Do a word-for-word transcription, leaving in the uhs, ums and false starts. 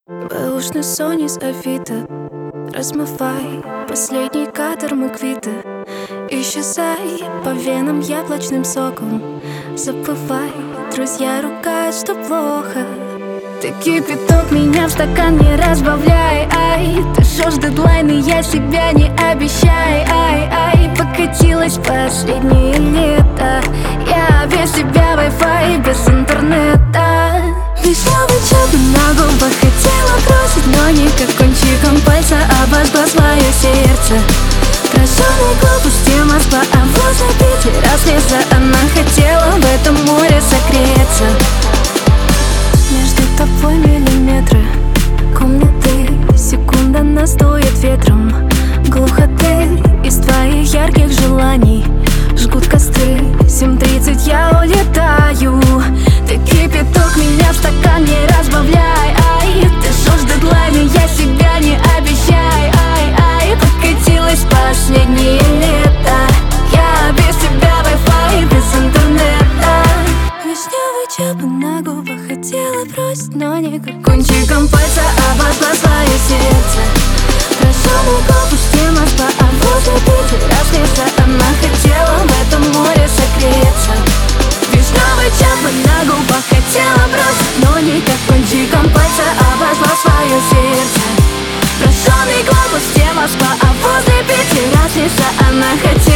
Бэушный сон из Авито, размывай последний кадр Маквита. Исчезай по венам яблочным соком. Забывай, друзья ругают, что плохо. Ты кипяток, меня в стакан не разбавляй. Ай, ты жжешь дедлайны, я себя не обещай. Ай, ай, покатилось последнее лето. Я без тебя Wi-Fi, без интернета. Вишневый чай на губах хотела бросить, но никак кончиком пальца обожгла свое сердце. Прожженный глобус, тема спа, а возле Питера слеза. Она хотела в этом море согреться. Между тобой миллиметры комнаты, секунда настует ветром. Глухоты из твоих ярких желаний жгут костры. семь тридцать я улетаю. Ты кипяток, меня в стакан не разбавляй. Ай, ты жжешь дедлайны, я себя не обещай. Ай, ай, покатилось последнее лето. Я без тебя Wi-Fi, без интернета. Вишневый чай на губах хотела бросить, но никак кончиком пальца обожгла свое сердце. Прожженный глобус, тема спа, а возле Питера слеза. Она хотела в этом море согреться. Вишневый чай на губах хотела бросить, но никак кончиком пальца обожгла свое сердце. Прожженный глобус, тема спа, а возле Питера слеза. Она хотела